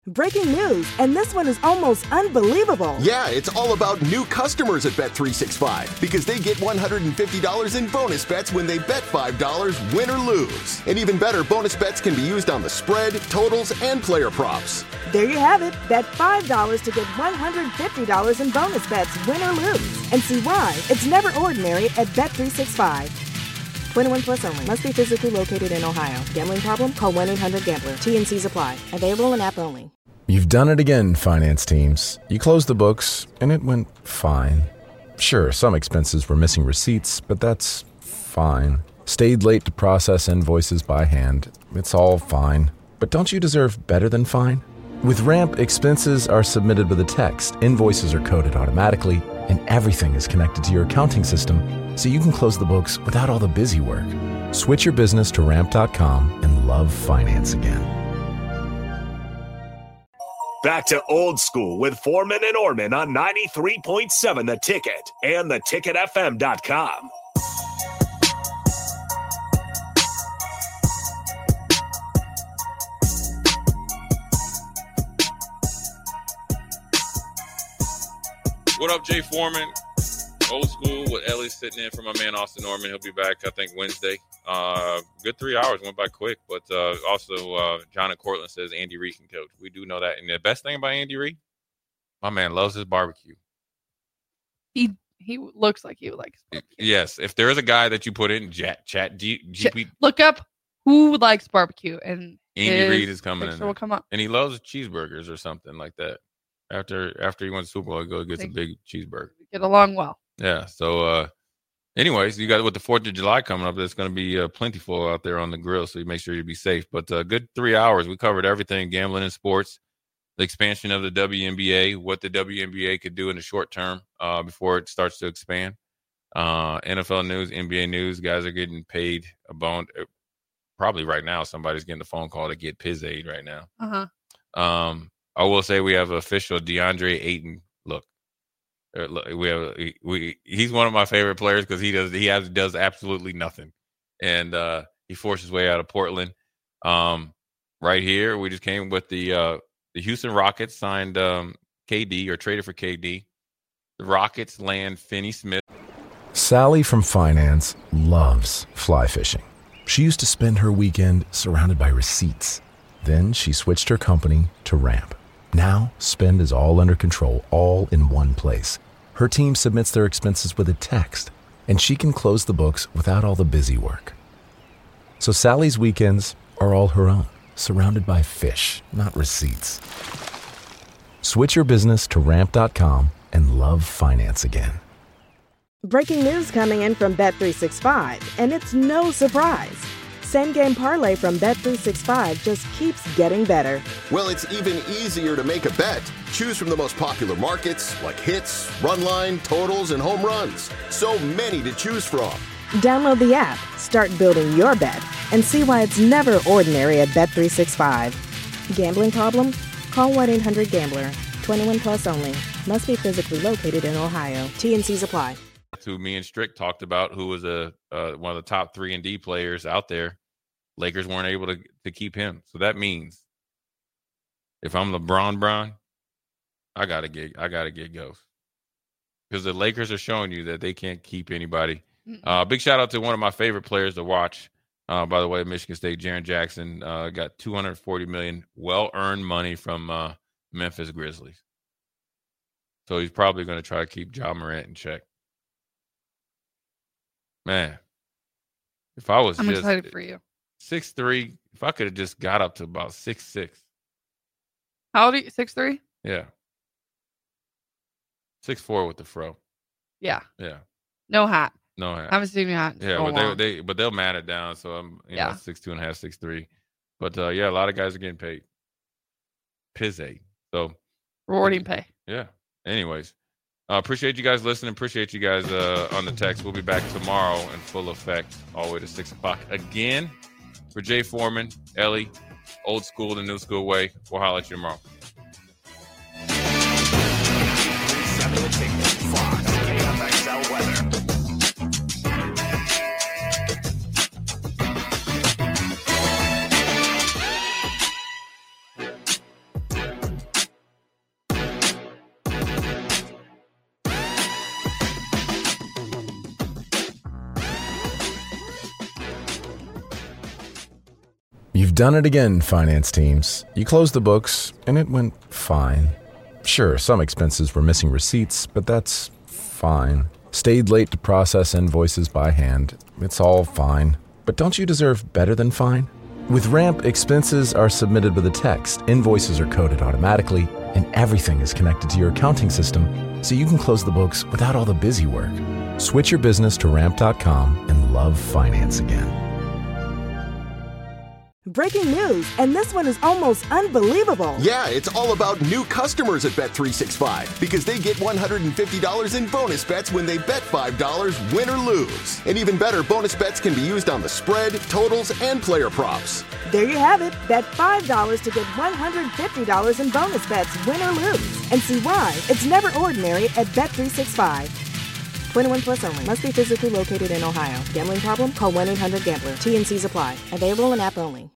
Breaking news, and this one is almost unbelievable. Yeah, it's all about new customers at Bet365 because they get $150 in bonus bets when they bet $5, win or lose. And even better, bonus bets can be used on the spread, totals, and player props. There you have it. Bet $5 to get $150 in bonus bets, win or lose. And see why it's never ordinary at Bet365. 21 plus only. Must be physically located in Ohio. Gambling problem? Call 1-800-GAMBLER. T&Cs apply. Available in app only. You've done it again, finance teams. You closed the books, and it went fine. Sure, some expenses were missing receipts, but that's fine. Stayed late to process invoices by hand. It's all fine. But don't you deserve better than fine? With Ramp, expenses are submitted with a text, invoices are coded automatically, and everything is connected to your accounting system, so you can close the books without all the busy work. Switch your business to Ramp.com and love finance again. Back to Old School with Foreman and Orman on 93.7 The Ticket and theticketfm.com. What up, Jay Foreman? Old School with Ellie sitting in for my man Austin Norman. He'll be back, I think, Wednesday. Good 3 hours went by quick, but also John and Cortland says Andy Reid can coach. We do know that. And the best thing about Andy Reid, my man loves his barbecue. He looks like he would like his barbecue. Yes. If there is a guy that you put in GP, look up who likes barbecue, and Andy Reid is coming in. Will come up. And he loves cheeseburgers or something like that. After he wins the Super Bowl, he goes gets a big cheeseburger. Get along well. Yeah. So, anyways, you got with the 4th of July coming up, there's going to be plentiful out there on the grill, so you make sure you be safe. But good 3 hours. We covered everything, gambling and sports, the expansion of the WNBA, what the WNBA could do in the short term before it starts to expand. NFL news, NBA news, guys are getting paid a bone. Probably right now, somebody's getting a phone call to get Piz Aid right now. Uh-huh. I will say we have official DeAndre Ayton look. He's one of my favorite players because he does absolutely nothing, and he forced his way out of Portland. Right here, we just came with the Houston Rockets signed KD or traded for KD. The Rockets land Finney Smith. Sally from finance loves fly fishing. She used to spend her weekend surrounded by receipts. Then she switched her company to Ramp. Now, spend is all under control, all in one place. Her team submits their expenses with a text, and she can close the books without all the busy work. So Sally's weekends are all her own, surrounded by fish, not receipts. Switch your business to Ramp.com and love finance again. Breaking news coming in from Bet365, and it's no surprise. Same game parlay from Bet365 just keeps getting better. Well, it's even easier to make a bet. Choose from the most popular markets like hits, run line, totals, and home runs. So many to choose from. Download the app, start building your bet, and see why it's never ordinary at Bet365. Gambling problem? Call 1-800-GAMBLER. 21 plus only. Must be physically located in Ohio. T&Cs apply. Who me and Strick talked about, who was one of the top 3-and-D players out there. Lakers weren't able to keep him. So that means if I'm LeBron, I gotta get Ghost. Because the Lakers are showing you that they can't keep anybody. Big shout out to one of my favorite players to watch. By the way, Michigan State, Jaren Jackson got $240 million well-earned money from Memphis Grizzlies. So he's probably going to try to keep Ja Morant in check. Man, if I was I'm excited for you. 6'3", if I could have just got up to about 6'6". How old are you? 6'3"? Yeah. 6'4" with the fro. Yeah. Yeah. No hat. No hat. I haven't seen your hat. Yeah, but they'll mat it down. So I'm 6'2" and a half, 6'3". But a lot of guys are getting paid. Piz Aid. So rewarding pay. Yeah. Anyways. Appreciate you guys listening. Appreciate you guys on the text. We'll be back tomorrow in full effect all the way to 6 o'clock. Again, for Jay Foreman, Ellie, Old School, the New School way. We'll holler at you tomorrow. done it again, finance teams. You closed the books, and it went fine. Sure, some expenses were missing receipts, but that's fine. Stayed late to process invoices by hand. It's all fine. But don't you deserve better than fine? With Ramp, expenses are submitted with a text, invoices are coded automatically, and everything is connected to your accounting system, so you can close the books without all the busy work. Switch your business to Ramp.com and love finance again. Breaking news, and this one is almost unbelievable. Yeah, it's all about new customers at Bet365 because they get $150 in bonus bets when they bet $5, win or lose. And even better, bonus bets can be used on the spread, totals, and player props. There you have it. Bet $5 to get $150 in bonus bets, win or lose. And see why it's never ordinary at Bet365. 21 plus only. Must be physically located in Ohio. Gambling problem? Call 1-800-GAMBLER. T&Cs apply. Available in app only.